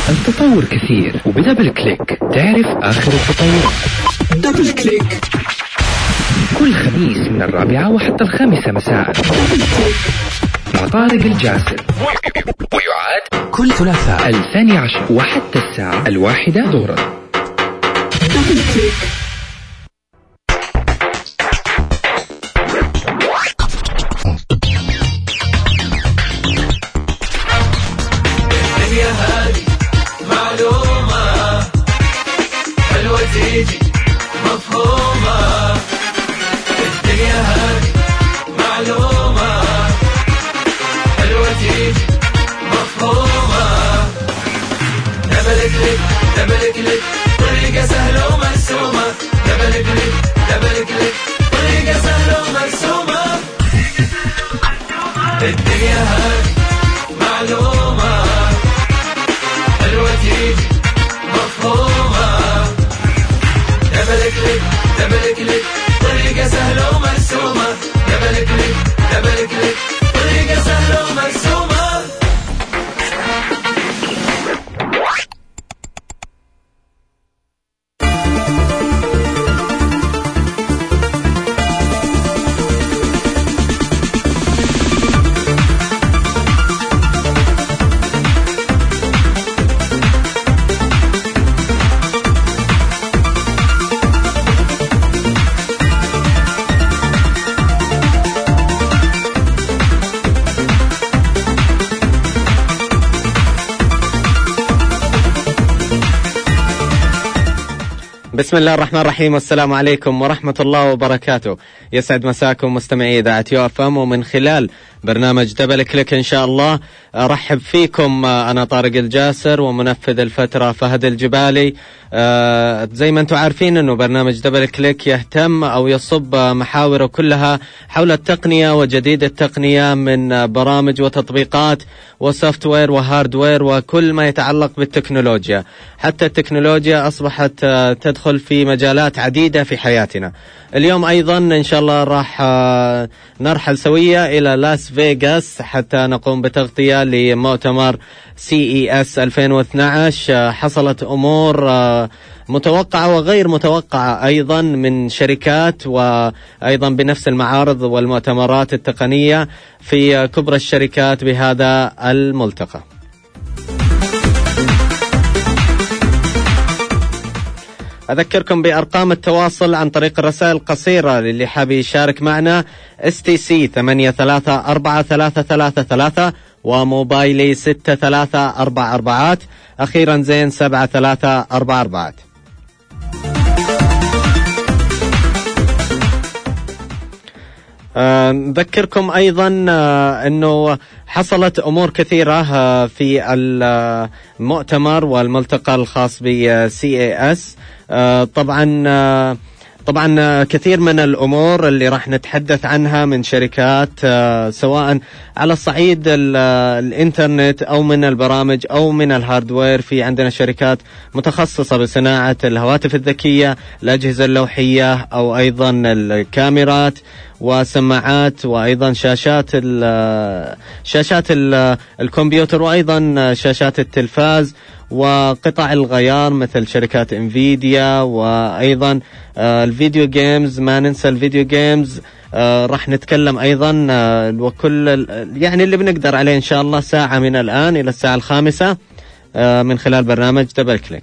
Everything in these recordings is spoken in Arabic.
التطور كثير، وبدبل كليك تعرف آخر التطور. دبل كليك كل خميس من 4 وحتى 5 مساء مع طارق الجاسر، ويعاد كل ثلاثاء 12 وحتى الساعة 1 ظهرا. دبل كليك. الدنيا هذه معلومة حلوة تيجي مفهومة. الدنيا هذه معلومة حلوة تيجي مفهومة. دبل كليك دبل كليك طريقة سهلة ومرسومة. دبل كليك دبل كليك طريقة سهلة ومرسومة. الدنيا هذه معلومة حلوة تيجي مفهومة. دبل كليك دبل كليك طريقة سهلة ومرسومة. دبل كليك دبل كليك طريقة سهلة ومرسومة. بسم الله الرحمن الرحيم، والسلام عليكم ورحمة الله وبركاته. يسعد مساكم مستمعي إذاعة يوفم، ومن خلال برنامج دبل كليك إن شاء الله أرحب فيكم. أنا طارق الجاسر ومنفذ الفترة فهد الجبالي. زي ما أنتم عارفين أنه برنامج دبل كليك يهتم أو يصب محاوره كلها حول التقنية وجديد التقنية من برامج وتطبيقات وسوفت وير وهاردوير وكل ما يتعلق بالتكنولوجيا. حتى التكنولوجيا أصبحت تدخل في مجالات عديدة في حياتنا. اليوم أيضا إن شاء الله راح نرحل سوية إلى لاس فيغاس حتى نقوم بتغطية لمؤتمر CES 2012. حصلت أمور متوقعة وغير متوقعة أيضا من شركات، وأيضا بنفس المعارض والمؤتمرات التقنية في كبرى الشركات بهذا الملتقى. أذكركم بأرقام التواصل عن طريق الرسائل القصيرة للي حابب يشارك معنا. STC 834333 وموبايلي 6344، أخيرا زين 7344. نذكركم أيضا أنه حصلت أمور كثيرة في المؤتمر والملتقى الخاص ب CES. طبعا كثير من الأمور اللي راح نتحدث عنها من شركات، سواء على الصعيد الإنترنت أو من البرامج أو من الهاردوير. في عندنا شركات متخصصة بصناعة الهواتف الذكية، الأجهزة اللوحية، أو أيضا الكاميرات وسماعات، وأيضا شاشات الكمبيوتر، وأيضا شاشات التلفاز وقطع الغيار مثل شركات انفيديا، وأيضا الفيديو جيمز. ما ننسى الفيديو جيمز. راح نتكلم أيضا وكل يعني اللي بنقدر عليه إن شاء الله ساعة من الآن إلى الساعة 5 من خلال برنامج دبل كليك.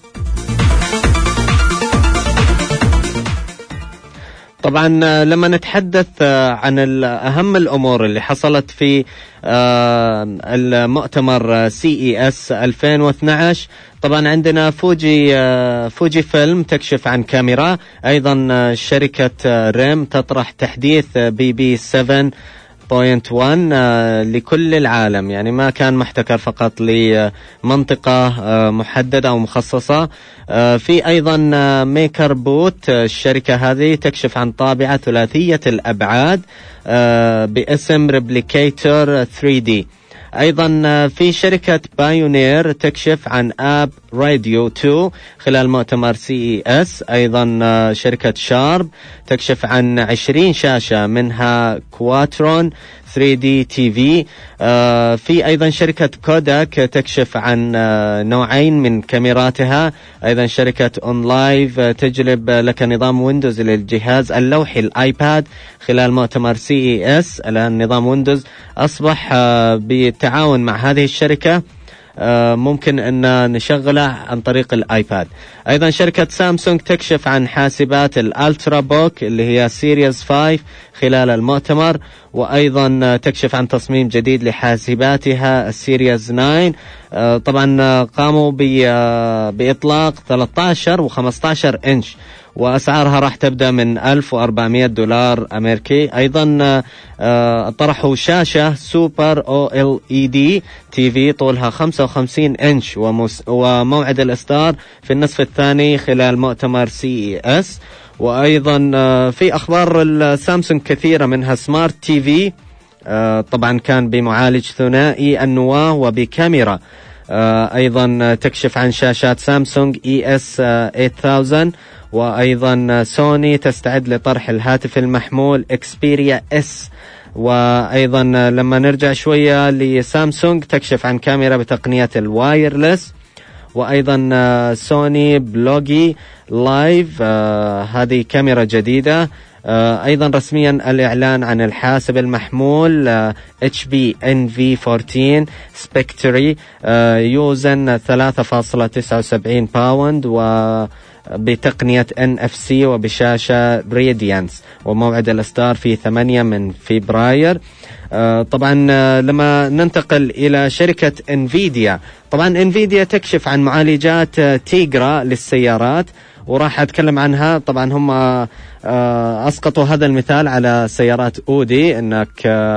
طبعا لما نتحدث عن أهم الأمور اللي حصلت في المؤتمر CES 2012، طبعا عندنا فوجي فيلم تكشف عن كاميرا. أيضا شركة ريم تطرح تحديث BB 7.1 لكل العالم، يعني ما كان محتكر فقط لمنطقة محددة أو مخصصة. في أيضا ميكر بوت، الشركة هذه تكشف عن طابعة ثلاثية الأبعاد باسم ريبليكيتور 3D. أيضا في شركة بايونير تكشف عن آب راديو 2 خلال مؤتمر CES. أيضا شركة شارب تكشف عن 20 شاشة منها كواترون 3D TV. في أيضا شركة كوداك تكشف عن نوعين من كاميراتها. أيضا شركة أونلايف تجلب لك نظام ويندوز للجهاز اللوحي الآيباد خلال مؤتمر CES. الآن نظام ويندوز أصبح بالتعاون مع هذه الشركة ممكن أن نشغله عن طريق الآيباد. أيضا شركة سامسونج تكشف عن حاسبات الألترا بوك اللي هي سيريز 5 خلال المؤتمر، وأيضا تكشف عن تصميم جديد لحاسباتها السيريز 9. طبعا قاموا بإطلاق 13 و15 إنش، وأسعارها راح تبدأ من $1400 أمريكي. أيضا طرحوا شاشة سوبر OLED TV طولها 55 إنش، وموعد الإصدار في النصف الثاني خلال مؤتمر CES. وأيضا في أخبار السامسونج كثيرة، منها سمارت تي في طبعا كان بمعالج ثنائي النواة وبكاميرا. أيضا تكشف عن شاشات سامسونج ES 8000. وأيضا سوني تستعد لطرح الهاتف المحمول إكسبيريا S. وأيضا لما نرجع شوية لسامسونج تكشف عن كاميرا بتقنية الوايرلس. وأيضا سوني بلوجي لايف هذه كاميرا جديدة. أيضا رسميا الإعلان عن الحاسب المحمول HP NV14 سبكتري يوزن 3.79 باوند وبتقنية NFC وبشاشة راديانس، وموعد الإصدار في 8 من فبراير. طبعا لما ننتقل إلى شركة انفيديا، طبعا انفيديا تكشف عن معالجات تيغرا للسيارات، وراح أتكلم عنها. طبعا هم أسقطوا هذا المثال على سيارات أودي، أنك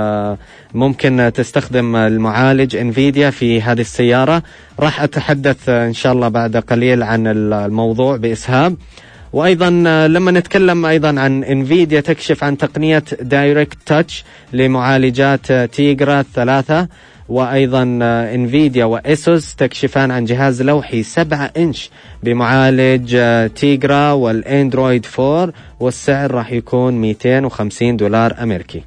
ممكن تستخدم المعالج انفيديا في هذه السيارة. راح أتحدث إن شاء الله بعد قليل عن الموضوع بإسهاب. وأيضا لما نتكلم أيضا عن انفيديا تكشف عن تقنية دايركت تاتش لمعالجات تيغرا 3. وأيضا انفيديا وإيسوس تكشفان عن جهاز لوحي 7 إنش بمعالج تيغرا والأندرويد 4، والسعر راح يكون $250 أمريكي.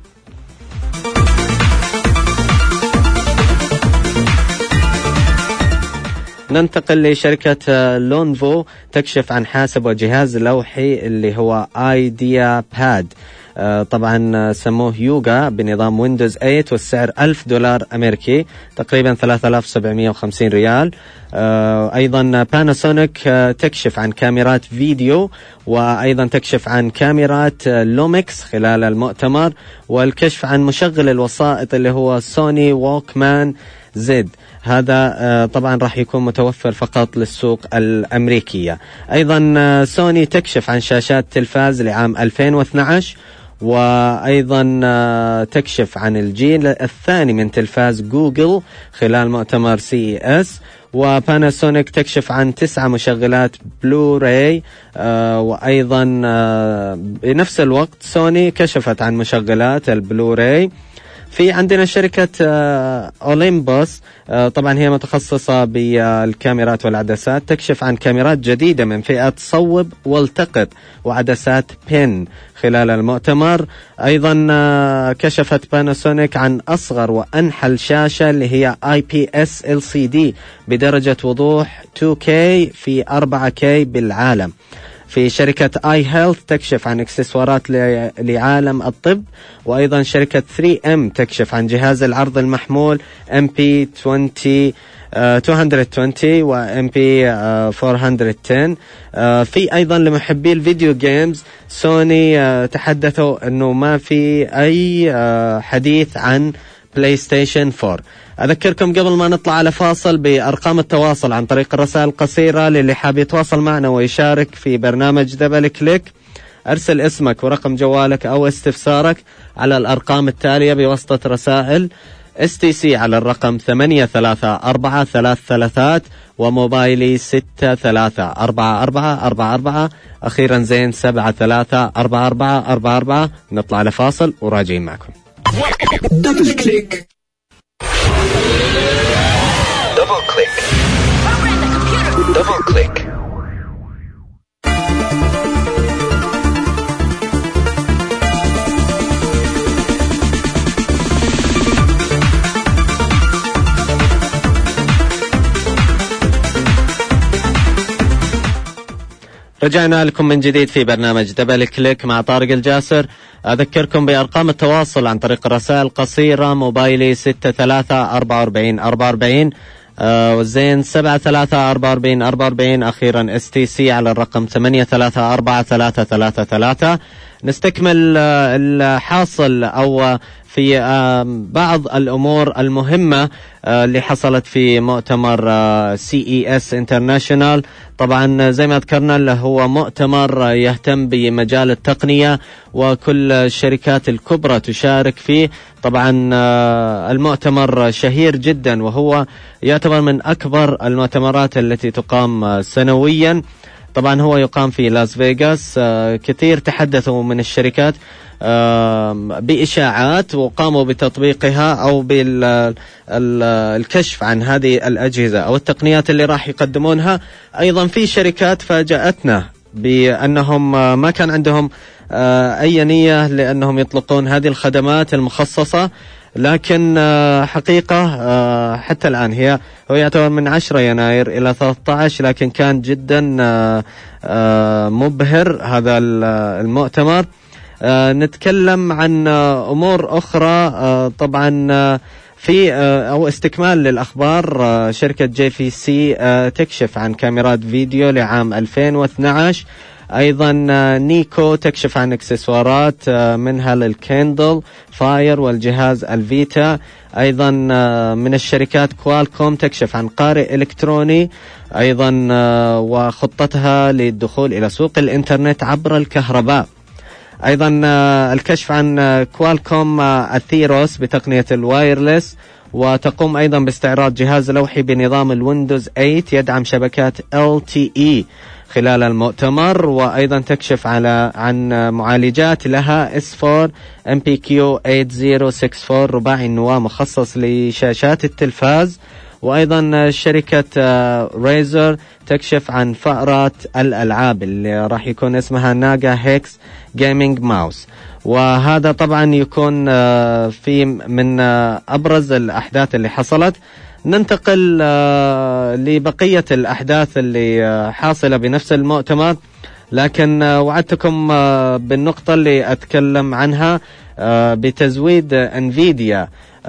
ننتقل لشركة لونفو تكشف عن حاسب وجهاز لوحي اللي هو ايديا باد. طبعا سموه يوغا بنظام ويندوز 8، والسعر $1000 أمريكي، تقريبا 3750 ريال. أيضا باناسونيك تكشف عن كاميرات فيديو، وأيضا تكشف عن كاميرات لوميكس خلال المؤتمر، والكشف عن مشغل الوسائط اللي هو سوني ووكمان زد. هذا طبعا راح يكون متوفر فقط للسوق الأمريكية. أيضا سوني تكشف عن شاشات تلفاز لعام 2012، وأيضا تكشف عن الجيل الثاني من تلفاز جوجل خلال مؤتمر CES. وباناسونيك تكشف عن 9 مشغلات بلوراي. وأيضا بنفس الوقت سوني كشفت عن مشغلات البلوراي. في عندنا شركة أوليمبوس، طبعا هي متخصصة بالكاميرات والعدسات، تكشف عن كاميرات جديدة من فئة صوب والتقط وعدسات بين خلال المؤتمر. أيضا كشفت باناسونيك عن أصغر وأنحل شاشة اللي هي IPS LCD بدرجة وضوح 2K في 4K بالعالم. في شركة آي هيلث تكشف عن اكسسوارات لعالم الطب. وأيضا شركة 3M تكشف عن جهاز العرض المحمول MP220 و MP410. في أيضا لمحبي الفيديو جيمز سوني تحدثوا أنه ما في أي حديث عن بلاي ستيشن 4. أذكركم قبل ما نطلع على فاصل بأرقام التواصل عن طريق الرسائل القصيرة للي حاب يتواصل معنا ويشارك في برنامج دبل كليك. أرسل اسمك ورقم جوالك أو استفسارك على الأرقام التالية بواسطة رسائل STC على الرقم 834333 وموبايلي 634444 أخيرا زين 734444. نطلع على فاصل وراجعين معكم. دبل كليك. دبل كليك. دبل كليك. رجعنا لكم من جديد في برنامج دبل كليك مع طارق الجاسر. أذكركم بأرقام التواصل عن طريق الرسائل القصيرة. موبايلي 634444 والزين 734444. أخيرا STC على الرقم 834333. نستكمل الحاصل أو في بعض الأمور المهمة اللي حصلت في مؤتمر CES International. طبعا زي ما ذكرنا اللي هو مؤتمر يهتم بمجال التقنية وكل الشركات الكبرى تشارك فيه. طبعا المؤتمر شهير جدا وهو يعتبر من أكبر المؤتمرات التي تقام سنويا. طبعا هو يقام في لاس فيغاس. كثير تحدثوا من الشركات بإشاعات وقاموا بتطبيقها أو بالكشف عن هذه الأجهزة أو التقنيات اللي راح يقدمونها. أيضا في شركات فاجأتنا بأنهم ما كان عندهم أي نية لأنهم يطلقون هذه الخدمات المخصصة، لكن حقيقة حتى الآن هو يعتبر من 10 يناير إلى 13، لكن كان جدا مبهر هذا المؤتمر. نتكلم عن أمور أخرى. طبعا في أو استكمال للأخبار، شركة JVC تكشف عن كاميرات فيديو لعام 2012. أيضا نيكو تكشف عن اكسسوارات منها للكيندل فاير والجهاز الفيتا. أيضا من الشركات كوالكوم تكشف عن قارئ إلكتروني أيضا وخطتها للدخول إلى سوق الإنترنت عبر الكهرباء. أيضا الكشف عن كوالكوم الثيروس بتقنية الوايرلس، وتقوم أيضا باستعراض جهاز لوحي بنظام الويندوز 8 يدعم شبكات LTE خلال المؤتمر. وأيضا تكشف عن معالجات لها S4 MPQ 8064 رباعي النواة مخصص لشاشات التلفاز. وأيضا شركة ريزر تكشف عن فأرة الألعاب اللي راح يكون اسمها ناغا هيكس جيمينج ماوس. وهذا طبعا يكون في من أبرز الأحداث اللي حصلت. ننتقل لبقية الأحداث اللي حاصلة بنفس المؤتمر، لكن وعدتكم بالنقطة اللي أتكلم عنها بتزويد انفيديا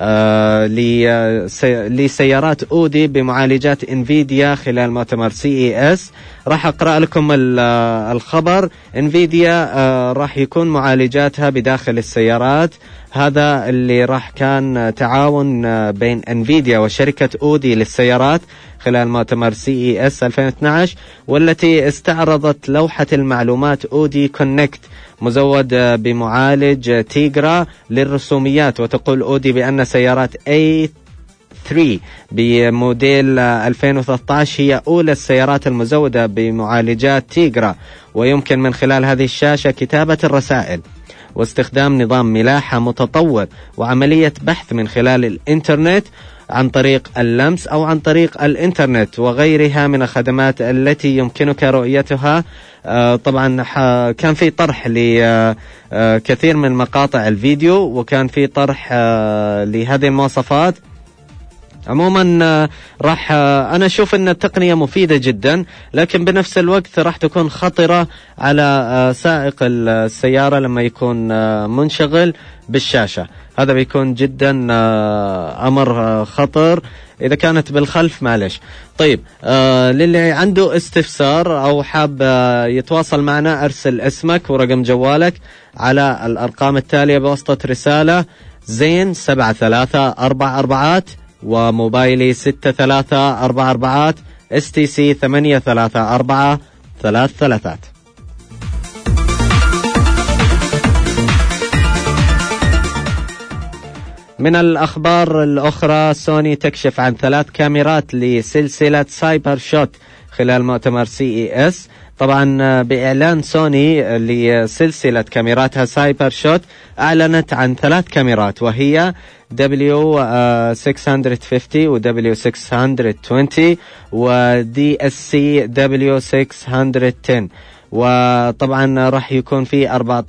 لسيارات أودي بمعالجات انفيديا خلال مؤتمر CES. راح أقرأ لكم الخبر. انفيديا راح يكون معالجاتها بداخل السيارات. هذا اللي راح كان تعاون بين انفيديا وشركة أودي للسيارات خلال مؤتمر CES 2012، والتي استعرضت لوحة المعلومات أودي كونكت مزود بمعالج تيغرا للرسوميات. وتقول أودي بأن سيارات A3 بموديل 2013 هي أولى السيارات المزودة بمعالجات تيغرا، ويمكن من خلال هذه الشاشة كتابة الرسائل واستخدام نظام ملاحة متطور وعملية بحث من خلال الإنترنت عن طريق اللمس أو عن طريق الإنترنت وغيرها من الخدمات التي يمكنك رؤيتها. طبعا كان في طرح لكثير من مقاطع الفيديو، وكان في طرح لهذه المواصفات. عموما راح أنا أشوف أن التقنية مفيدة جدا، لكن بنفس الوقت راح تكون خطرة على سائق السيارة لما يكون منشغل بالشاشة. هذا بيكون جدا أمر خطر إذا كانت بالخلف، معلش. طيب للي عنده استفسار أو حاب يتواصل معنا أرسل اسمك ورقم جوالك على الأرقام التالية بواسطة رسالة زين 7344 وموبايلي 6344 STC 834433. من الأخبار الأخرى، سوني تكشف عن 3 كاميرات لسلسلة سايبر شوت خلال مؤتمر CES. طبعا بإعلان سوني لسلسلة كاميراتها سايبر شوت أعلنت عن 3 كاميرات، وهي W650 و W620 و DSC W610. وطبعا راح يكون في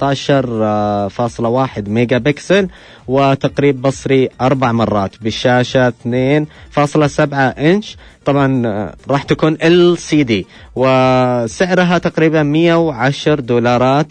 14.1 ميجا بكسل، وتقريب بصري 4 مرات، بالشاشة 2.7 إنش. طبعا راح تكون LCD، وسعرها تقريبا $110.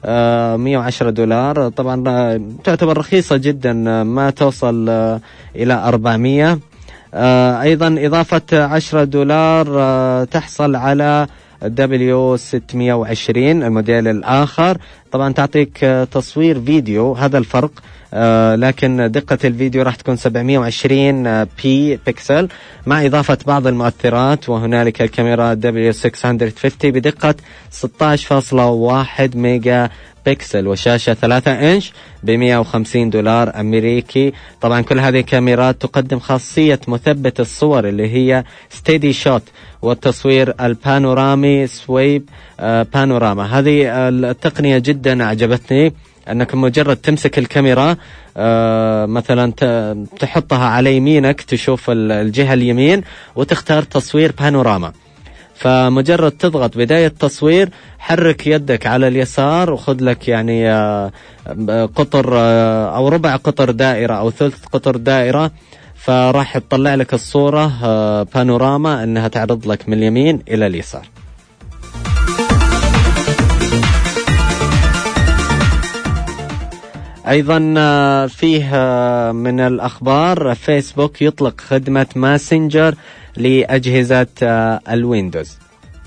$110. طبعا تعتبر رخيصة جدا، ما توصل إلى 400. أيضا إضافة $10 تحصل على W620 الموديل الآخر. طبعا تعطيك تصوير فيديو، هذا الفرق، لكن دقة الفيديو راح تكون 720 بي بكسل مع إضافة بعض المؤثرات. وهنالك الكاميرا W650 بدقة 16.1 ميجا بكسل، وشاشة 3 إنش $150 أمريكي. طبعا كل هذه الكاميرات تقدم خاصية مثبت الصور اللي هي ستيدي شوت، والتصوير البانورامي سويب بانوراما. هذه التقنية جدا أعجبتني، أنك مجرد تمسك الكاميرا مثلا تحطها على يمينك تشوف الجهة اليمين وتختار تصوير بانوراما، فمجرد تضغط بداية تصوير حرك يدك على اليسار وخذ لك يعني قطر أو ربع قطر دائرة أو ثلث قطر دائرة، فراح تطلع لك الصورة بانوراما أنها تعرض لك من اليمين إلى اليسار. أيضا فيه من الأخبار فيسبوك يطلق خدمة ماسنجر لأجهزة الويندوز.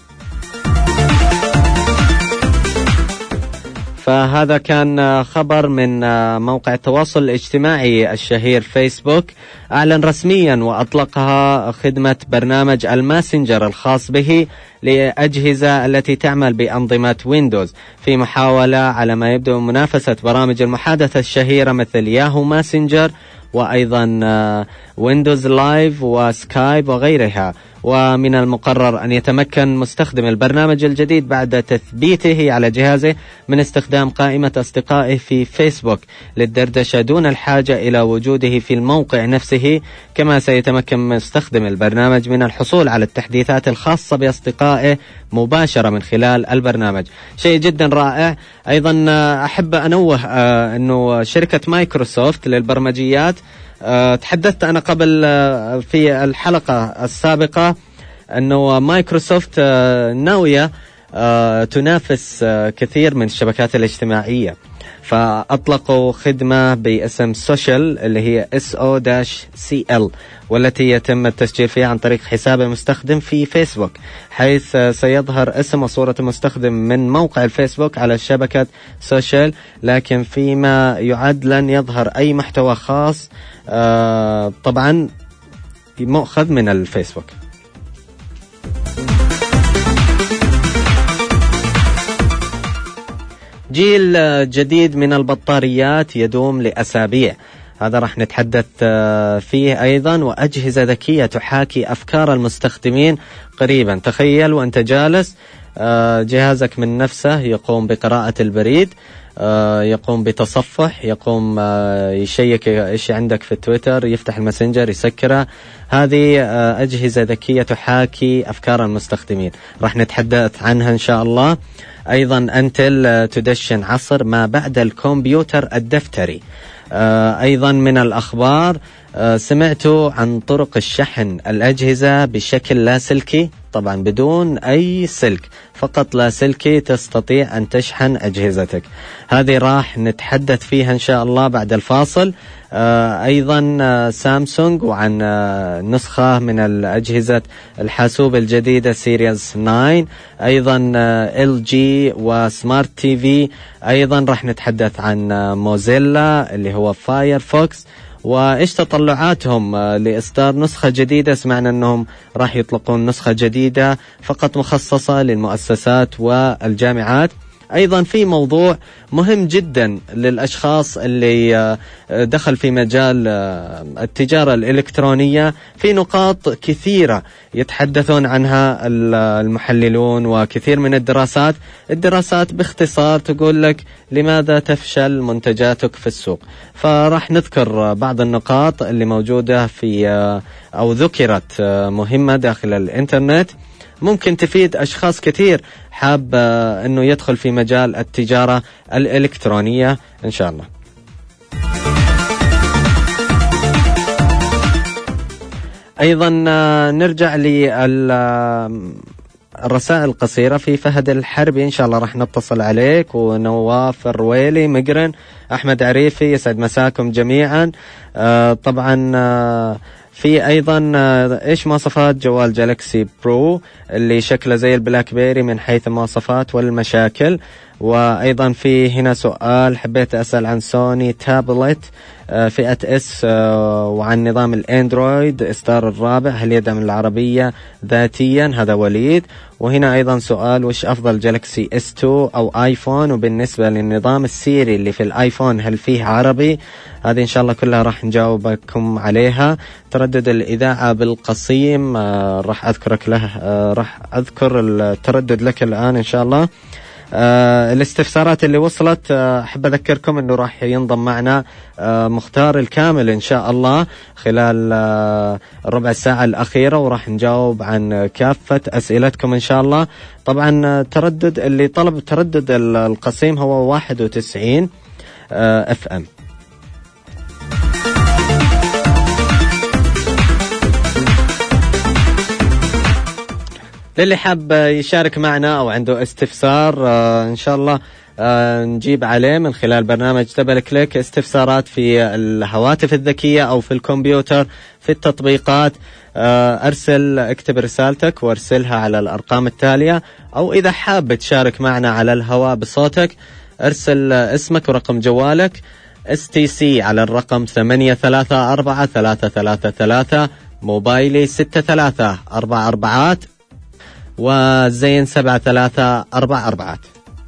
فهذا كان خبر من موقع التواصل الاجتماعي الشهير فيسبوك، أعلن رسميا وأطلقها خدمة برنامج الماسنجر الخاص به لأجهزة التي تعمل بأنظمة ويندوز، في محاولة على ما يبدو منافسة برامج المحادثة الشهيرة مثل ياهو ماسنجر، وأيضا ويندوز لايف وسكايب وغيرها. ومن المقرر أن يتمكن مستخدم البرنامج الجديد بعد تثبيته على جهازه من استخدام قائمة أصدقائه في فيسبوك للدردشة دون الحاجة إلى وجوده في الموقع نفسه. كما سيتمكن مستخدم البرنامج من الحصول على التحديثات الخاصة بأصدقائه مباشرة من خلال البرنامج. شيء جدا رائع. أيضا أحب أنوه أنه شركة مايكروسوفت للبرمجيات، تحدثت أنا قبل في الحلقة السابقة أنه مايكروسوفت ناوية تنافس كثير من الشبكات الاجتماعية، فأطلقوا خدمة باسم سوشيال اللي هي SO-CL، والتي يتم التسجيل فيها عن طريق حساب المستخدم في فيسبوك، حيث سيظهر اسم وصورة المستخدم من موقع الفيسبوك على شبكة سوشيال، لكن فيما يعد لن يظهر أي محتوى خاص طبعا مؤخذ من الفيسبوك. جيل جديد من البطاريات يدوم لأسابيع، هذا راح نتحدث فيه أيضا. وأجهزة ذكية تحاكي أفكار المستخدمين قريبا. تخيل وأنت جالس جهازك من نفسه يقوم بقراءة البريد، يقوم بتصفح، يقوم يشيك إيش عندك في تويتر، يفتح الماسنجر يسكره. هذه أجهزة ذكية تحاكي أفكار المستخدمين، راح نتحدث عنها إن شاء الله. أيضا أنتل تدشن عصر ما بعد الكمبيوتر الدفتري. أيضا من الأخبار سمعتوا عن طرق الشحن الأجهزة بشكل لاسلكي، طبعا بدون أي سلك، فقط لاسلكي تستطيع أن تشحن أجهزتك. هذه راح نتحدث فيها إن شاء الله بعد الفاصل. أيضا سامسونج وعن نسخة من الأجهزة الحاسوب الجديدة سيريز 9. أيضا LG وسمارت تي في. أيضا راح نتحدث عن موزيلا اللي هو فايرفوكس، وإيش تطلعاتهم لإصدار نسخة جديدة. سمعنا أنهم راح يطلقون نسخة جديدة فقط مخصصة للمؤسسات والجامعات. أيضا في موضوع مهم جدا للأشخاص اللي دخل في مجال التجارة الإلكترونية، في نقاط كثيرة يتحدثون عنها المحللون وكثير من الدراسات باختصار تقول لك لماذا تفشل منتجاتك في السوق. فراح نذكر بعض النقاط اللي موجودة في أو ذكرت مهمة داخل الإنترنت، ممكن تفيد أشخاص كثير حاب أنه يدخل في مجال التجارة الإلكترونية إن شاء الله. أيضا نرجع الرسائل القصيرة. في فهد الحربي إن شاء الله راح نتصل عليك، ونواف الرويلي، مقرن، أحمد عريفي، يسعد مساكم جميعا. طبعا في أيضا إيش مواصفات جوال جالكسي برو اللي شكله زي البلاك بيري من حيث المواصفات والمشاكل. وأيضا في هنا سؤال حبيت أسأل عن سوني تابلت فئة اس وعن نظام الاندرويد إصدار الرابع، هل يدعم العربية ذاتيا؟ هذا وليد. وهنا أيضا سؤال وش أفضل جالكسي S2 أو آيفون، وبالنسبة للنظام السيري اللي في الآيفون هل فيه عربي؟ هذه إن شاء الله كلها راح نجاوبكم عليها. تردد الإذاعة بالقصيم راح أذكرك له، راح أذكر التردد لك الآن إن شاء الله. الاستفسارات اللي وصلت أحب أذكركم أنه راح ينضم معنا مختار الكامل إن شاء الله خلال ربع ساعة الأخيرة، وراح نجاوب عن كافة أسئلتكم إن شاء الله. طبعا تردد اللي طلب تردد القصيم هو 91 FM. للي حاب يشارك معنا أو عنده استفسار إن شاء الله نجيب عليه من خلال برنامج دبل كليك. استفسارات في الهواتف الذكية أو في الكمبيوتر، في التطبيقات، اكتب رسالتك وارسلها على الأرقام التالية، أو إذا حاب تشارك معنا على الهواء بصوتك ارسل اسمك ورقم جوالك STC على الرقم 834333، موبايلي 6344 وزين 7344.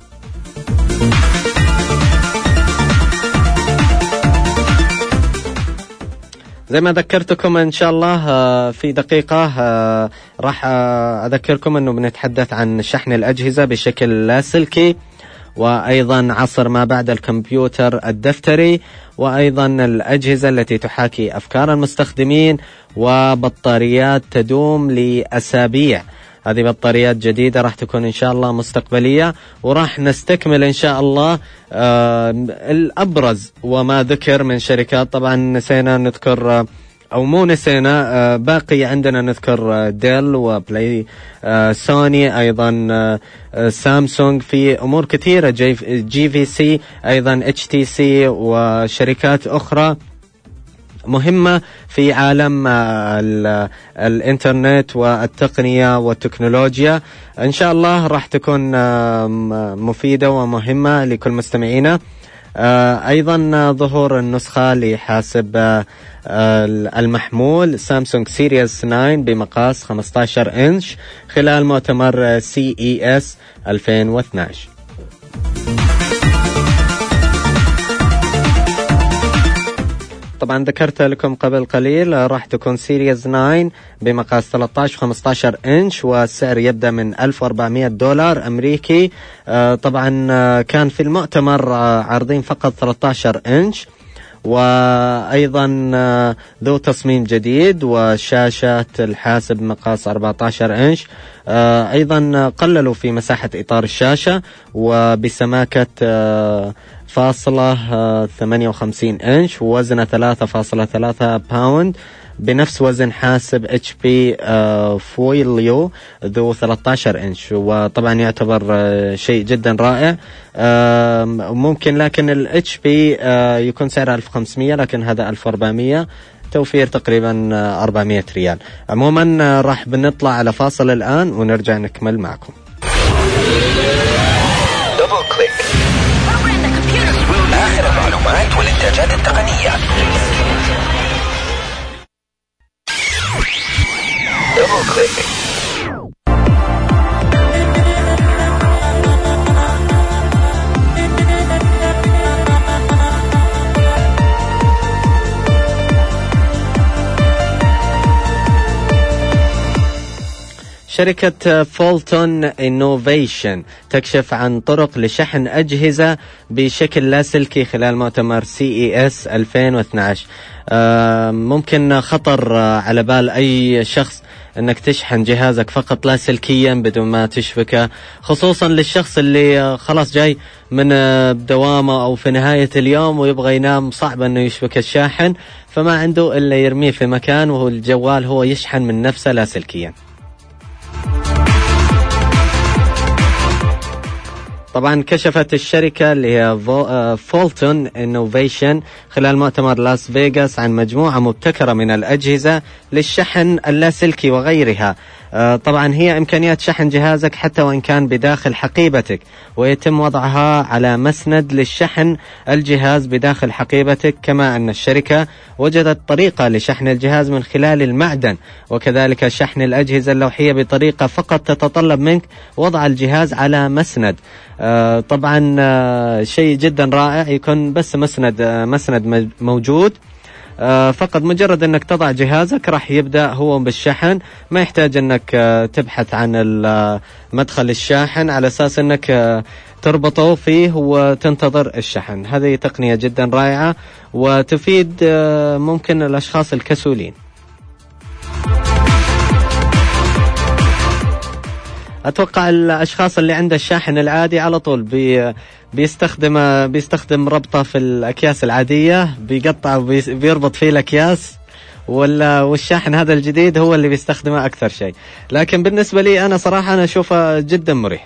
زي ما ذكرتكم إن شاء الله في دقيقة راح أذكركم أنه بنتحدث عن شحن الأجهزة بشكل لاسلكي، وأيضا عصر ما بعد الكمبيوتر الدفتري، وأيضا الأجهزة التي تحاكي أفكار المستخدمين، وبطاريات تدوم لأسابيع. هذه بطاريات جديدة راح تكون إن شاء الله مستقبلية، وراح نستكمل إن شاء الله الأبرز وما ذكر من شركات. طبعا نسينا نذكر أو مو نسينا، باقي عندنا نذكر ديل وبلاي سوني، أيضا سامسونج، في أمور كثيرة، GVC، أيضا HTC وشركات أخرى مهمة في عالم الإنترنت والتقنية والتكنولوجيا. إن شاء الله راح تكون مفيدة ومهمة لكل مستمعينا. أيضا ظهور النسخة لحاسب المحمول سامسونج سيريز 9 بمقاس 15 إنش خلال مؤتمر CES 2012. طبعا ذكرت لكم قبل قليل راح تكون سيريز 9 بمقاس 13 و15 إنش، والسعر يبدأ من $1400 أمريكي. طبعا كان في المؤتمر عارضين فقط 13 إنش، وأيضا ذو تصميم جديد، وشاشة الحاسب مقاس 14 إنش. أيضا قللوا في مساحة إطار الشاشة، وبسماكة 58 إنش، ووزنه 3.3 باوند، بنفس وزن حاسب HP فويليو ذو 13 إنش، وطبعا يعتبر شيء جدا رائع. ممكن لكن ال HP يكون سعره 1500، لكن هذا 1400، توفير تقريبا 400 ريال. عموما راح بنطلع على فاصل الآن ونرجع نكمل معكم. آخر المعلومات والإنتاجات التقنية. دبل كليك. شركة فولتون إنوفيشن تكشف عن طرق لشحن أجهزة بشكل لاسلكي خلال مؤتمر CES 2012. ممكن خطر على بال أي شخص أنك تشحن جهازك فقط لاسلكيا بدون ما تشبكه، خصوصا للشخص اللي خلاص جاي من دوامه أو في نهاية اليوم ويبغى ينام، صعب أنه يشبك الشاحن، فما عنده إلا يرميه في مكان وهو الجوال هو يشحن من نفسه لاسلكيا. طبعا كشفت الشركة اللي هي فولتون إنوفيشن خلال مؤتمر لاس فيغاس عن مجموعة مبتكرة من الأجهزة للشحن اللاسلكي وغيرها. طبعا هي إمكانيات شحن جهازك حتى وإن كان بداخل حقيبتك، ويتم وضعها على مسند للشحن الجهاز بداخل حقيبتك، كما أن الشركة وجدت طريقة لشحن الجهاز من خلال المعدن، وكذلك شحن الأجهزة اللوحية بطريقة فقط تتطلب منك وضع الجهاز على مسند. طبعا شيء جدا رائع، يكون بس مسند موجود، فقط مجرد أنك تضع جهازك راح يبدأ هو بالشحن، ما يحتاج أنك تبحث عن مدخل الشاحن على أساس أنك تربطه فيه وتنتظر الشحن. هذه تقنية جدا رائعة وتفيد ممكن الأشخاص الكسولين. أتوقع الأشخاص اللي عنده الشاحن العادي على طول بيستخدم ربطة في الأكياس العادية، بيقطع بيربط فيه الأكياس، والشاحن هذا الجديد هو اللي بيستخدمه أكثر شيء. لكن بالنسبة لي أنا صراحة أنا أشوفه جدا مريح.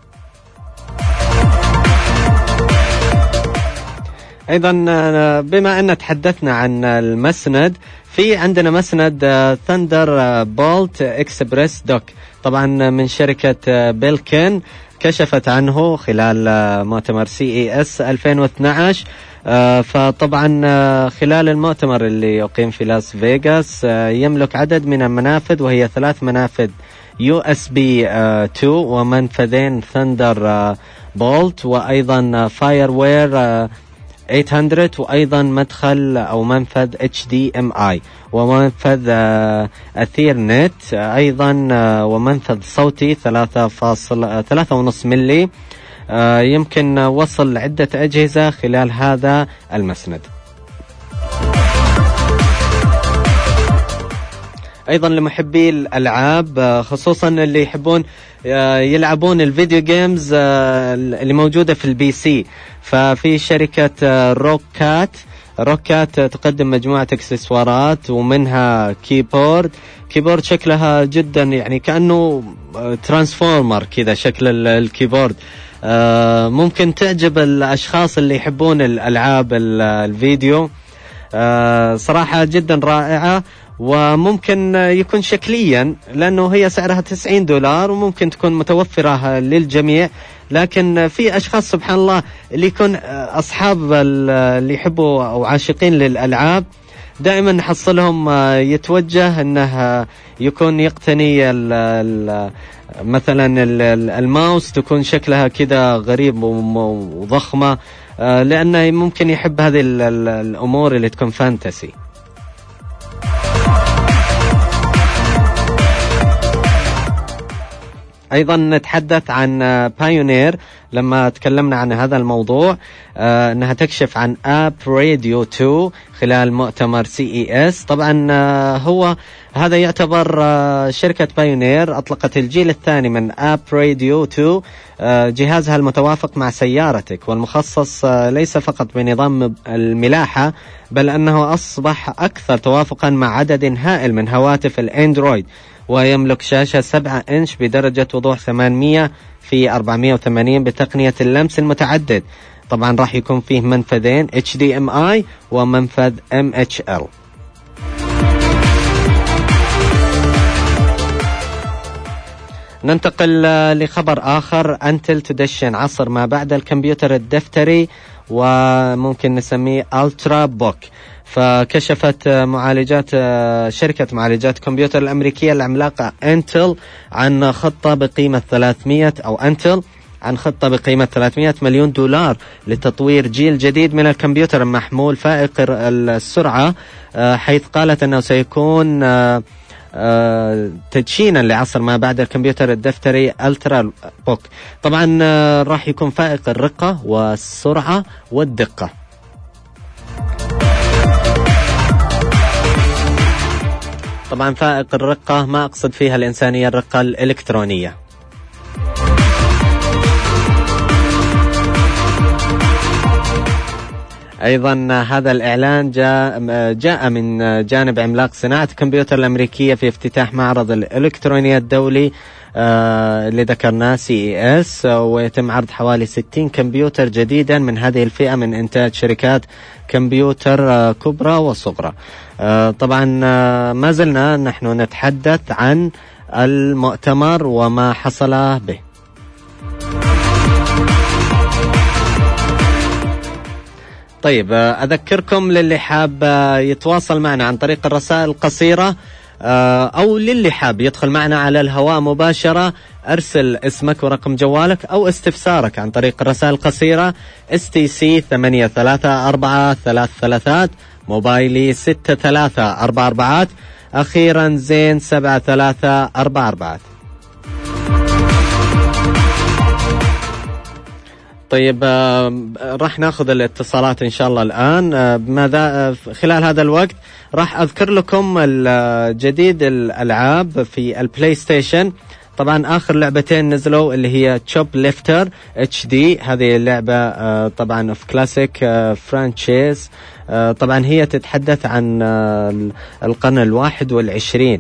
أيضا بما أن تحدثنا عن المسند، في عندنا مسند ثاندر بولت إكسبريس دوك، طبعا من شركة بيلكن، كشفت عنه خلال مؤتمر CES 2012. فطبعا خلال المؤتمر اللي يقيم في لاس فيغاس يملك عدد من المنافذ، وهي 3 منافذ USB 2 ومنفذين ثاندر بولت، وأيضا فايروير 800، وأيضا مدخل أو منفذ HDMI، ومنفذ أثيرنت أيضا، ومنفذ صوتي 3.5 ملي. يمكن وصل عدة أجهزة خلال هذا المسند. أيضا لمحبي الألعاب، خصوصا اللي يحبون يلعبون الفيديو جيمز اللي موجودة في البي سي، ففي شركة روكات تقدم مجموعة اكسسوارات، ومنها كيبورد شكلها جدا يعني كأنه ترانسفورمر كذا شكل الكيبورد. ممكن تعجب الأشخاص اللي يحبون الألعاب الفيديو، صراحة جدا رائعة، وممكن يكون شكليا لأنه هي سعرها $90 وممكن تكون متوفرة للجميع. لكن في أشخاص سبحان الله اللي يكون أصحاب اللي يحبوا أو عاشقين للألعاب، دائما نحصلهم يتوجه أنه يكون يقتني مثلا الماوس تكون شكلها كده غريب وضخمة، لأنه ممكن يحب هذه الأمور اللي تكون فانتسي. أيضا نتحدث عن بايونير لما تكلمنا عن هذا الموضوع، أنها تكشف عن آب راديو 2 خلال مؤتمر CES. طبعا هو هذا يعتبر شركة بايونير أطلقت الجيل الثاني من آب راديو 2، جهازها المتوافق مع سيارتك، والمخصص ليس فقط بنظام الملاحة، بل أنه أصبح أكثر توافقا مع عدد هائل من هواتف الأندرويد، ويملك شاشة 7 إنش بدرجة وضوح 800 في 480 بتقنية اللمس المتعدد. طبعا راح يكون فيه منفذين HDMI ومنفذ MHL. ننتقل لخبر آخر، أنتل تدشن عصر ما بعد الكمبيوتر الدفتري وممكن نسميه ألترا بوك. فكشفت شركة معالجات كمبيوتر الأمريكية العملاقة أنتل عن خطة بقيمة عن خطة بقيمة $300 مليون لتطوير جيل جديد من الكمبيوتر المحمول فائق السرعة، حيث قالت أنه سيكون تدشينا لعصر ما بعد الكمبيوتر الدفتري الترا بوك. طبعا راح يكون فائق الرقة والسرعة والدقة. طبعا فائق الرقة ما أقصد فيها الإنسانية، الرقة الإلكترونية. أيضا هذا الإعلان جاء من جانب عملاق صناعة الكمبيوتر الأمريكية في افتتاح معرض الإلكترونية الدولي اللي ذكرناه CES، ويتم عرض حوالي 60 كمبيوتر جديدا من هذه الفئة من إنتاج شركات كمبيوتر كبرى وصغرى. طبعا ما زلنا نحن نتحدث عن المؤتمر وما حصل به. طيب أذكركم للي حاب يتواصل معنا عن طريق الرسائل القصيرة، أو للي حاب يدخل معنا على الهواء مباشرة، أرسل اسمك ورقم جوالك أو استفسارك عن طريق الرسائل القصيرة STC 834333، موبايلي 6344، أخيرا زين 7344. طيب راح ناخذ الاتصالات إن شاء الله الآن. بماذا خلال هذا الوقت راح أذكر لكم الجديد الألعاب في البلاي ستيشن. طبعا آخر لعبتين نزلوا اللي هي تشوب ليفتر HD، هذه اللعبة طبعا في كلاسيك فرانشيز. طبعا هي تتحدث عن القرن 21.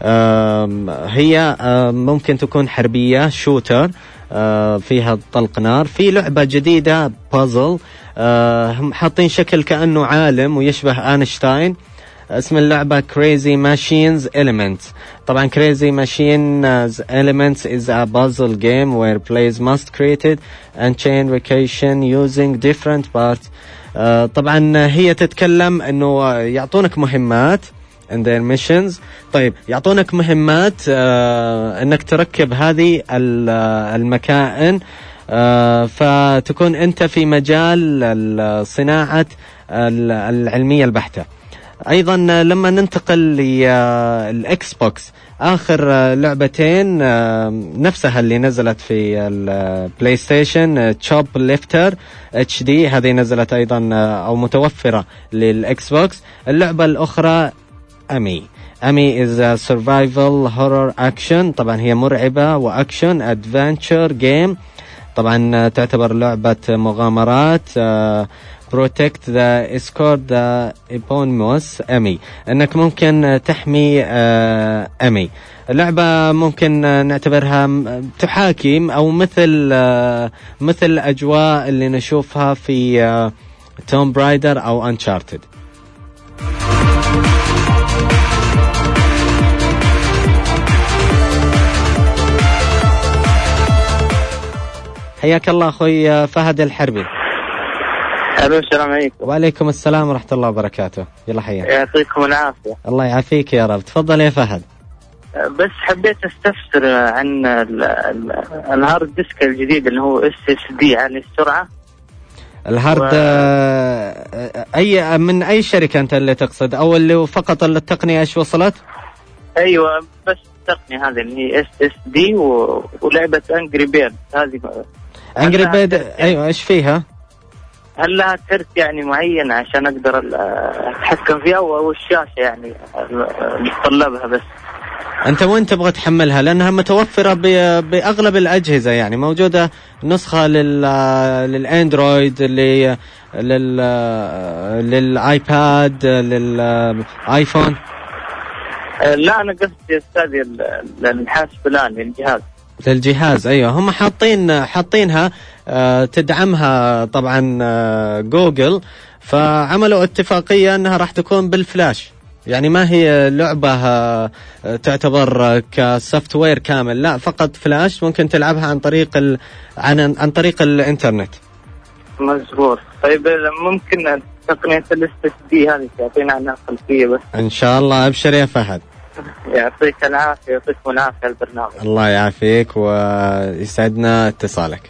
هي ممكن تكون حربية شوتر فيها طلق نار. في لعبة جديدة بازل، هم حاطين شكل كأنه عالم ويشبه أينشتاين. اسم اللعبة Crazy Machines Elements. طبعا Crazy Machines Elements is a puzzle game where players must create and chain reaction using different parts. طبعا هي تتكلم انه يعطونك مهمات in their missions. طيب يعطونك مهمات انك تركب هذه المكائن، فتكون انت في مجال صناعة العلمية البحتة. ايضا لما ننتقل للإكس بوكس، اخر لعبتين نفسها اللي نزلت في البلاي ستيشن تشوب ليفتر HD، هذه نزلت ايضا او متوفرة للإكس بوكس. اللعبة الاخرى أمي is a survival horror action. طبعا هي مرعبة وأكشن adventure game. طبعا تعتبر لعبة مغامرات. protect the escort the eponymous أمي، أنك ممكن تحمي أمي. اللعبة ممكن نعتبرها تحاكي أو مثل أجواء اللي نشوفها في توم برايدر أو أنشارتد. حياك الله أخوي فهد الحربي. ألو، السلام عليكم. وعليكم السلام ورحمة الله وبركاته. يلا حياك. يعطيكم العافية. الله يعافيك يا رب. تفضل يا فهد. بس حبيت استفسر عن الهارد ديسك الجديد اللي هو SSD، عن السرعة. الهارد من أي شركة أنت اللي تقصد، أو اللي فقط التقنية إيش وصلت؟ أيوة بس التقنية هذه اللي هي SSD ولعبة أنجري بيرد. هذه أنجري بيرد أيوة، إيش فيها؟ هل لها كرت يعني معين عشان أقدر أتحكم فيها، أو الشاشة يعني متطلبها بس؟ أنت وين تبغى تحملها؟ لأنها متوفرة بأغلب الأجهزة، يعني موجودة نسخة للأندرويد، للآيباد، للآيفون. لا أنا قصدي أستاذي الحاسب الآن للجهاز. أيوة، هم حاطينها تدعمها طبعا جوجل، فعملوا اتفاقية أنها راح تكون بالفلاش، يعني ما هي لعبة تعتبر كسوفت وير كامل، لا فقط فلاش ممكن تلعبها عن طريق الإنترنت. مزبوط. طيب ممكن تقنية SSD هذه تعطينا عنها خلفية بس؟ إن شاء الله. أبشر يا فهد. يعطيك العافية. يعطيكم العافية البرنامج. الله يعافيك ويسعدنا اتصالك.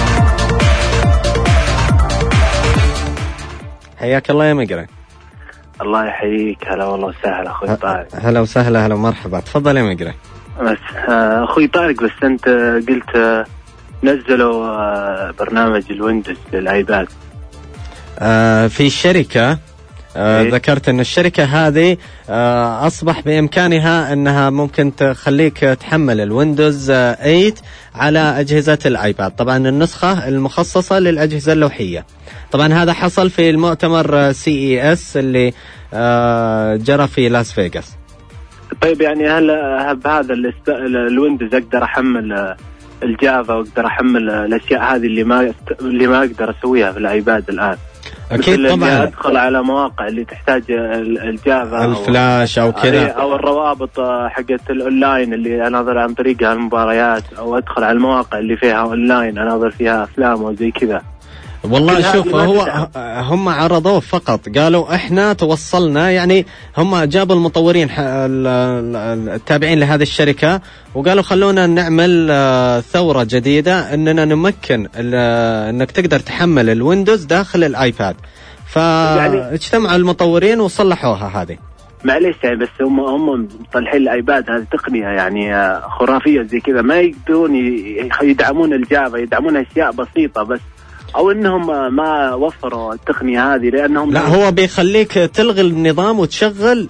حياك الله يا مقرن. الله يحييك. هلا والله وسهلا أخوي طارق. هلا وسهلا، هلا ومرحبا. تفضل يا مقرن. بس أخوي طارق، بس أنت قلت نزلوا برنامج الويندوز للآيباد في الشركة. ذكرت أن الشركة هذه أصبح بإمكانها أنها ممكن تخليك تحمل الويندوز 8 على أجهزة الآيباد، طبعا النسخة المخصصة للأجهزة اللوحية. طبعا هذا حصل في المؤتمر CES اللي جرى في لاس فيغاس. طيب يعني هل بهذا الويندوز أقدر أحمل الجافا وأقدر أحمل الأشياء هذه اللي ما أقدر أسويها في الآيباد الآن؟ أكيد طبعا. أدخل على مواقع اللي تحتاج الجافا الفلاش أو كذا، أو الروابط حقت الأونلاين اللي أناظر عن طريقها المباريات، أو أدخل على المواقع اللي فيها أونلاين أناظر فيها أفلام وزي كذا. والله شوف، هم عرضوه فقط، قالوا احنا توصلنا، يعني هم جابوا المطورين التابعين لهذه الشركة وقالوا خلونا نعمل ثورة جديدة اننا نمكن انك تقدر تحمل الويندوز داخل الايباد. فاجتمعوا المطورين وصلحوها هذه. معليش يعني، بس هم مطلعين الايباد هذه تقنية يعني خرافية زي كذا، ما يقدرون يدعمون الجافا، يدعمون اشياء بسيطة بس، او انهم ما وفروا التقنية هذه لانهم لا، هو بيخليك تلغي النظام وتشغل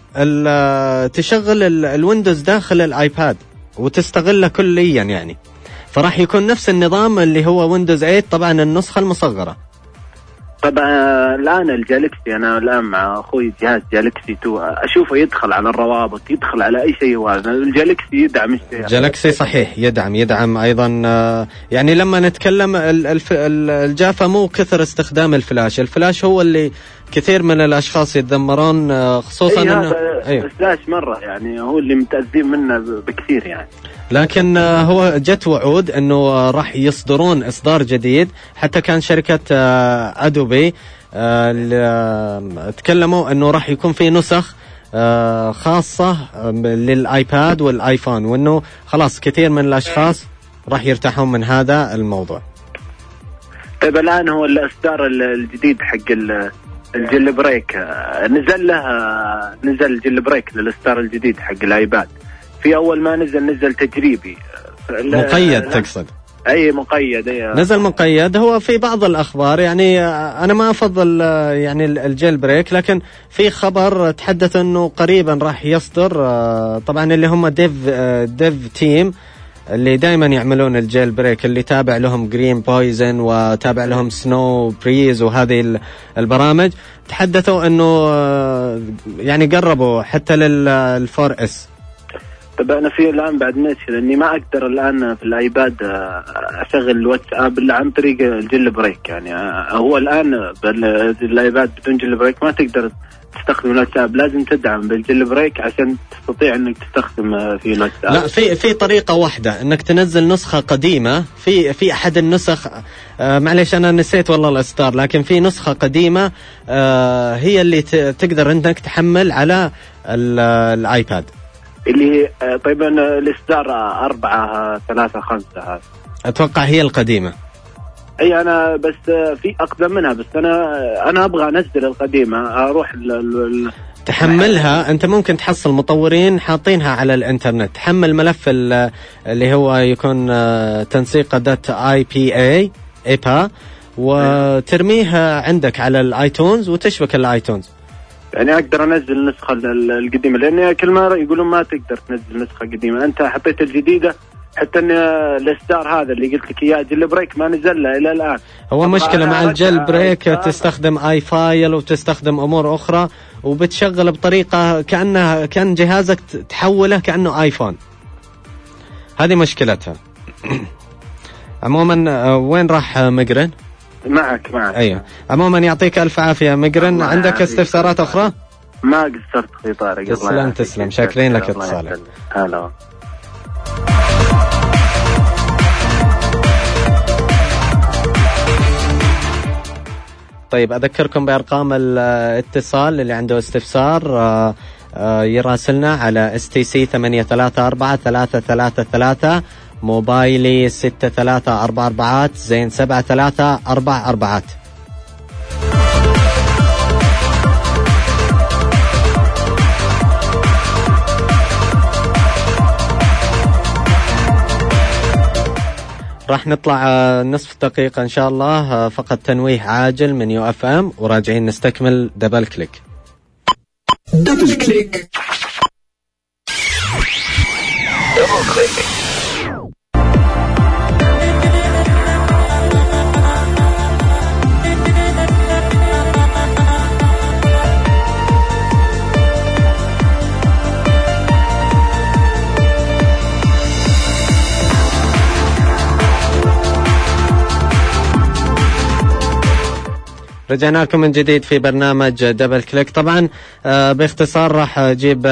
الويندوز داخل الايباد وتستغله كليا يعني. فراح يكون نفس النظام اللي هو ويندوز 8، طبعا النسخة المصغرة. طبعا الآن الجالكسي، أنا الآن مع أخوي جهاز جالكسي 2 أشوفه يدخل على الروابط، يدخل على أي شيء. الجالكسي يدعم جالكسي صحيح، يدعم أيضا. يعني لما نتكلم الجافا مو كثر استخدام الفلاش هو اللي كثير من الأشخاص يتذمرون، خصوصا إنه الفلاش مرة يعني هو اللي متأذين منه بكثير يعني. لكن هو جت وعود انه راح يصدرون اصدار جديد، حتى كان شركة ادوبي تكلموا انه راح يكون في نسخ خاصة للايباد والايفون، وانه خلاص كثير من الاشخاص راح يرتاحون من هذا الموضوع. طيب الان هو الاصدار الجديد حق الجيل بريك نزل الجيل بريك للاصدار الجديد حق الايباد. في أول ما نزل تجريبي مقيد تقصد؟ أي مقيد، نزل مقيد. هو في بعض الأخبار يعني أنا ما أفضل يعني الجيل بريك، لكن في خبر تحدث أنه قريبا راح يصدر. طبعا اللي هم ديف تيم اللي دائما يعملون الجيل بريك، اللي تابع لهم جرين بويزن وتابع لهم سنو بريز وهذه البرامج، تحدثوا أنه يعني قربوا حتى للفور اس. طب أنا في الآن بعد مشكلة إني ما أقدر الآن في الآيباد أشغل الواتساب إلا عن طريق الجيل بريك. يعني هو الآن بالآيباد بدون جيل بريك ما تقدر تستخدم الواتساب، لازم تدعم بالجيل بريك عشان تستطيع إنك تستخدم في الواتساب. لا، في طريقة واحدة، إنك تنزل نسخة قديمة في أحد النسخ. معليش أنا نسيت والله الإصدار، لكن في نسخة قديمة هي اللي تقدر إنك تحمل على الآيباد. اللي طيب الإصدار 4.3.5 هذا أتوقع هي القديمة. أي أنا بس في أقدم منها، بس أنا أبغى أنزل القديمة، أروح تحملها. أنت ممكن تحصل مطورين حاطينها على الإنترنت، تحمل ملف اللي هو يكون تنسيق .IPA وترميها عندك على الآيتونز وتشبك الآيتونز. يعني أقدر أنزل النسخة القديمة، لأن كل مرة يقولون ما تقدر تنزل نسخة قديمة، أنت حطيت الجديدة. حتى أن الإصدار هذا اللي قلت لك إياه جيل بريك ما نزل له إلى الآن. هو مشكلة مع الجيل بريك تستخدم آي فايل وتستخدم أمور أخرى، وبتشغل بطريقة كأن جهازك تحوله كأنه آيفون. هذه مشكلتها. عموما وين راح مقرن؟ معك. أيوة. عموما يعطيك ألف عافية مقرن. عندك استفسارات أخرى؟ ما قصرت في طارق. تسلم. شاكرين لك اتصالك. هلا. طيب أذكركم بأرقام الاتصال، اللي عنده استفسار يراسلنا على STC 834333، موبايلي 6344 زين 7344. راح نطلع نصف دقيقة إن شاء الله، فقط تنويه عاجل من UFM وراجعين نستكمل دبل كليك. دبل كليك. دبل كليك. رجعنا لكم من جديد في برنامج دبل كليك. طبعا باختصار راح أجيب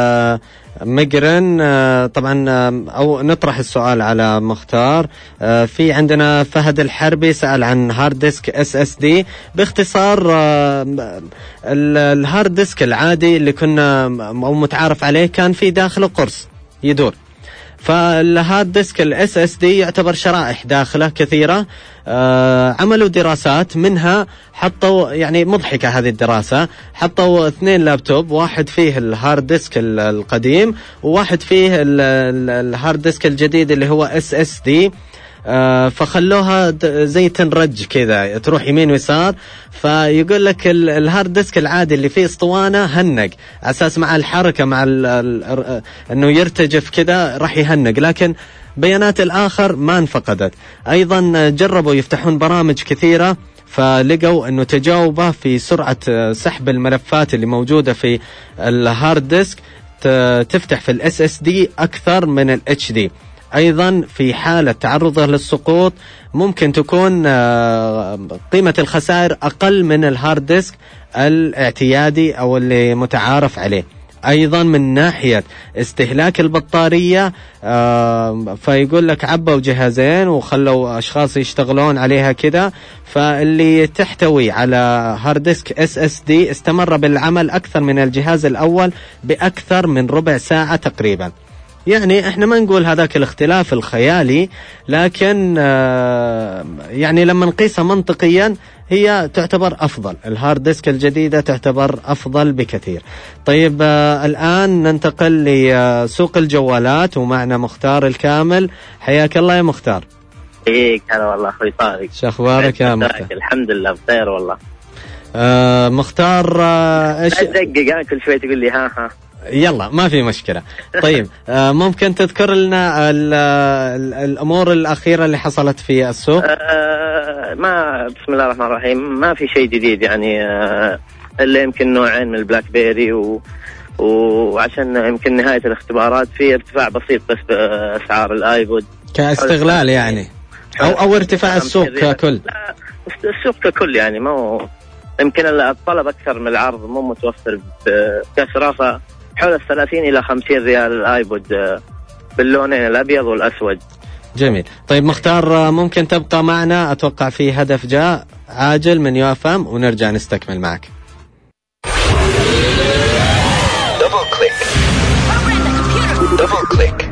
مقرن طبعا أو نطرح السؤال على مختار. في عندنا فهد الحربي سأل عن هارد ديسك SSD. باختصار الهارد ديسك العادي اللي كنا أو متعارف عليه كان في داخله قرص يدور، فالهارد ديسك SSD يعتبر شرائح داخله كثيرة. عملوا دراسات منها، حطوا يعني مضحكة هذه الدراسة، حطوا 2 لابتوب، واحد فيه الهارد ديسك القديم وواحد فيه الهارد ديسك الجديد اللي هو SSD. فخلوها زي تنرج كذا تروح يمين ويسار. فيقول لك الهارد ديسك العادي اللي فيه اسطوانة هنق على اساس مع الحركة مع انه يرتجف كذا راح يهنق، لكن بيانات الآخر ما انفقدت. أيضا جربوا يفتحون برامج كثيرة فلقوا أنه تجاوبه في سرعة سحب الملفات اللي موجودة في الهارد ديسك تفتح في SSD أكثر من HD. أيضا في حالة تعرضه للسقوط ممكن تكون قيمة الخسائر أقل من الهارد ديسك الاعتيادي أو اللي متعارف عليه. أيضا من ناحية استهلاك البطارية فيقول لك عبوا جهازين وخلوا أشخاص يشتغلون عليها كده، فاللي تحتوي على هارد ديسك SSD استمر بالعمل أكثر من الجهاز الأول بأكثر من ربع ساعة تقريبا. يعني احنا ما نقول هذاك الاختلاف الخيالي، لكن يعني لما نقيسها منطقيا هي تعتبر أفضل. الهارد ديسك الجديدة تعتبر أفضل بكثير. طيب الآن ننتقل لسوق الجوالات ومعنا مختار الكامل. حياك الله يا مختار. ايه هلا والله اخوي طارق، شو اخبارك يا مختار؟ الحمد لله بخير والله. مختار ايش ادقق انا كل شوي تقول لي ها يلا ما في مشكلة. طيب ممكن تذكر لنا الأمور الأخيرة اللي حصلت في السوق؟ ما بسم الله الرحمن الرحيم، ما في شيء جديد يعني، إلا يمكن نوعين من البلاك بيري وعشان يمكن نهاية الاختبارات في ارتفاع بسيط بس بأسعار الآيبود كاستغلال يعني، أو ارتفاع السوق ككل. السوق ككل يعني، ما يمكن الطلب أكثر من العرض، مو متوفر بكثرة، حول 30 إلى 50 ريال الآيبود باللونين الأبيض والأسود. جميل. طيب مختار ممكن تبقى معنا، أتوقع في هدف جاء عاجل من UFM ونرجع نستكمل معك. دبل كليك.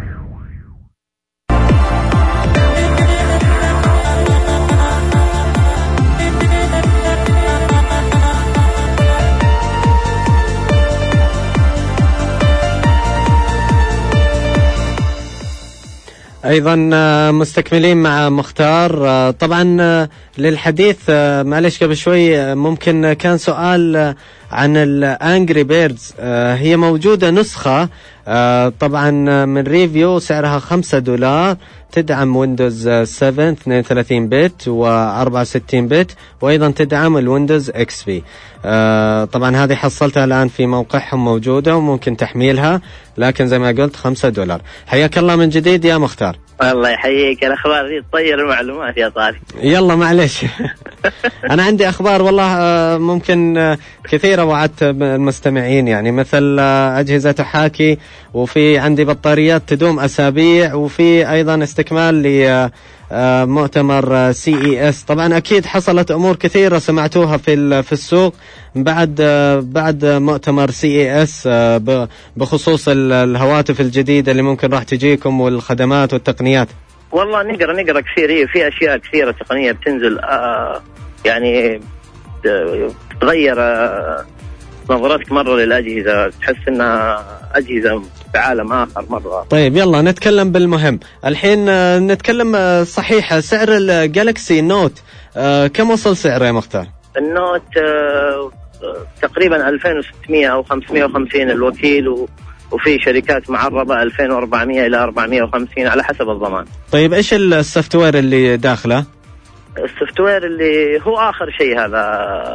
أيضا مستكملين مع مختار. طبعا للحديث معلش قبل شوي ممكن كان سؤال عن الأنجري بيردز. هي موجودة نسخة طبعا من ريفيو سعرها $5، تدعم ويندوز 7 32 بت و64 بت، وأيضا تدعم الويندوز XP. طبعا هذه حصلتها الآن في موقعهم موجودة وممكن تحميلها، لكن زي ما قلت $5. حياك الله من جديد يا مختار. الله يحييك، الأخبار دي تطير المعلومات يا طارق. يلا معلش أنا عندي أخبار والله ممكن كثيرة وعدت المستمعين، يعني مثل أجهزة تحاكي، وفي عندي بطاريات تدوم أسابيع، وفي أيضا استكمال لمؤتمر CES. طبعا أكيد حصلت أمور كثيرة سمعتوها في السوق بعد مؤتمر CES بخصوص الهواتف الجديدة اللي ممكن راح تجيكم والخدمات والتقنيات. والله نقرأ كثير، في أشياء كثيرة تقنية بتنزل يعني تغير نظرتك مرة للأجهزة تحس إنها أجهزة في عالم آخر مرة. طيب يلا نتكلم بالمهم الحين. نتكلم صحيح سعر الجالكسي نوت كم وصل سعره يا مختار؟ النوت تقريبا 2600 أو 550 الوكيل، وفي شركات معرضة 2400 إلى 450 على حسب الضمان. طيب إيش السوفت وير اللي داخله؟ السوفت وير اللي هو آخر شيء هذا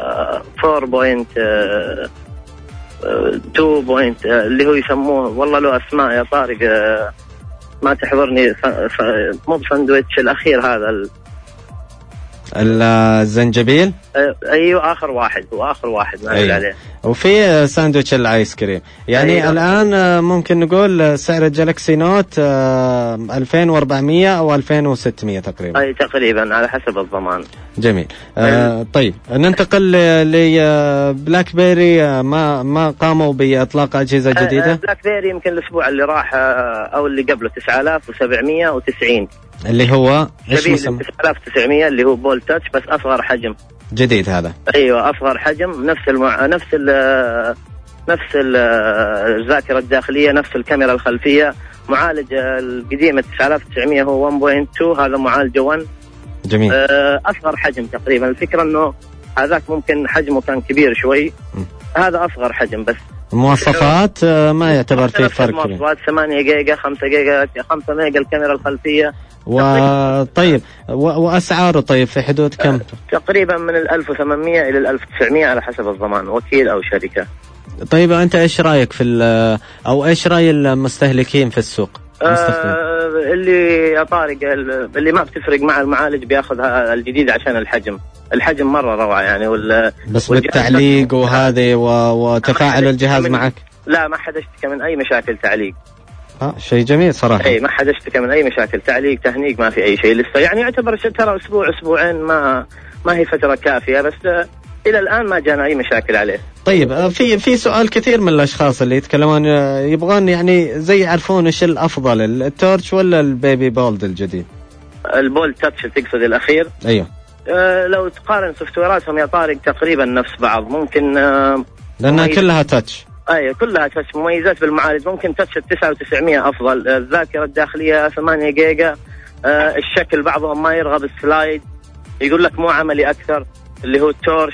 4.2 اللي هو يسموه، والله له أسماء يا طارق ما تحضرني، مو بساندويتش الأخير هذا الزنجبيل. أيوه آخر واحد، هو آخر واحد ما أيوه. عليه. وفي ساندويتش الآيس كريم يعني. أيوه. الآن ممكن نقول سعر الجالكسي نوت 2400 أو 2600 تقريبا. أي تقريبا على حسب الضمان. جميل. طيب ننتقل لبلاك بيري. ما قاموا بإطلاق أجهزة جديدة؟ بلاك بيري يمكن الأسبوع اللي راح أو اللي قبله 9790 اللي هو شبيه 9900 اللي هو بول تاتش بس أصغر حجم. جديد هذا. أيوة أصغر حجم، نفس الذاكرة الداخلية، نفس الكاميرا الخلفية. معالج القديم 9900 هو 1.2، هذا معالج 1. جميل. أصغر حجم تقريبا. الفكرة إنه هذاك ممكن حجمه كان كبير شوي، هذا أصغر حجم. بس المواصفات ما يعتبر فيه فرق. مواصفات 8 جيجا 5 جيجا 5 ميجا الكاميرا الخلفية. طيب وأسعاره طيب في حدود كم؟ تقريبا من 1800 إلى 1900 على حسب الضمان، وكيل أو شركة. طيب أنت إيش رأيك في أو إيش رأي المستهلكين في السوق؟ اللي يا طارق اللي ما بتفرق مع المعالج بياخذ الجديد عشان الحجم مرة روعة يعني. بس بالتعليق وهذه وتفاعل الجهاز معك؟ لا ما حد اشتكى من أي مشاكل تعليق. شيء جميل صراحة. اي ما حد اشتكى من اي مشاكل تعليق تهنيق، ما في اي شيء لسه يعني. يعتبر ترى اسبوعين ما هي فترة كافية، بس الى الان ما جانا اي مشاكل عليه. طيب في سؤال كثير من الاشخاص اللي يتكلمون يبغون يعني زي يعرفون ايش الافضل، التورش ولا البيبي بولد الجديد؟ البولد تاتش تقصد الاخير؟ ايوه. لو تقارن سوفت ويراتهم يا طارق تقريبا نفس بعض. ممكن لانها كلها تاتش. اي كلها تاتش. مميزات بالمعالج ممكن تاتش 9900 افضل. الذاكره الداخليه 8 جيجا. الشكل بعضهم ما يرغب السلايد، يقول لك مو عملي اكثر اللي هو التورش.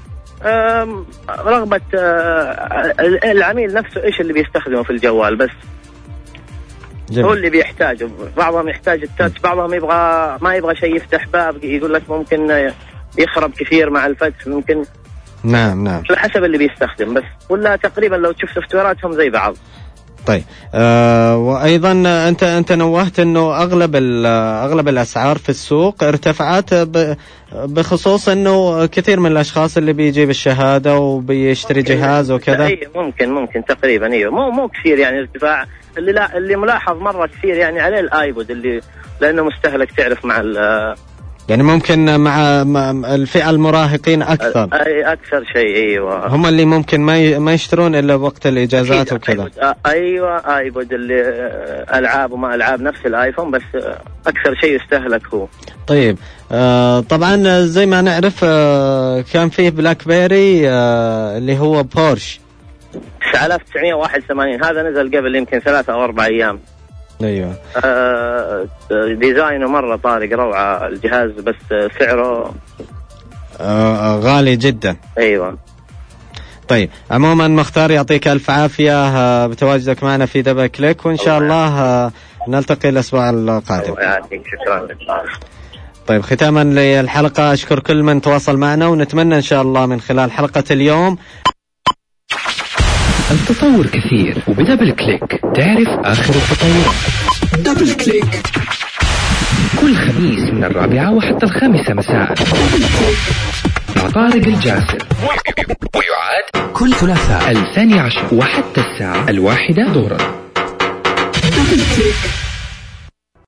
رغبه العميل نفسه ايش اللي بيستخدمه في الجوال بس. جميل. هو اللي بيحتاجه. بعضهم يحتاج التاتش، بعضهم ما يبغى شيء يفتح باب، يقول لك ممكن يخرب كثير مع الفتح ممكن. نعم على حسب اللي بيستخدم بس. ولا تقريبا لو تشوف سوفتويراتهم زي بعض. طيب وايضا انت نوهت انه اغلب الاسعار في السوق ارتفعت بخصوص انه كثير من الاشخاص اللي بيجيب الشهاده وبيشتري جهاز وكذا. اي ممكن تقريبا. ايوه مو كثير يعني ارتفاع. اللي ملاحظ مره كثير يعني عليه الايبود اللي لانه مستهلك تعرف مع يعني ممكن مع الفئة المراهقين أكثر. أكثر شيء. أيوة. هم اللي ممكن ما يشترون إلا وقت الإجازات وكذا. أيوة آيبود اللي ألعاب وما ألعاب نفس الآيفون بس أكثر شيء يستهلك هو. طيب طبعا زي ما نعرف كان فيه بلاك بيري اللي هو بورش 9981. هذا نزل قبل يمكن 3 أو 4 أيام. ايوه. ديزاينه مره طارق روعه الجهاز بس سعره غالي جدا. ايوه. طيب عموما مختار يعطيك الف عافيه بتواجدك معنا في دبل كليك، وان شاء الله نلتقي الاسبوع القادم. شكرا. طيب ختاما للحلقه اشكر كل من تواصل معنا، ونتمنى ان شاء الله من خلال حلقه اليوم التطور كثير، وبدبل كليك تعرف آخر التطورات. دبل كليك كل خميس من 4 وحتى 5 مساء مع طارق الجاسر، ويعاد كل ثلاثاء 12 وحتى الساعة 1 ظهرا. دبل كليك.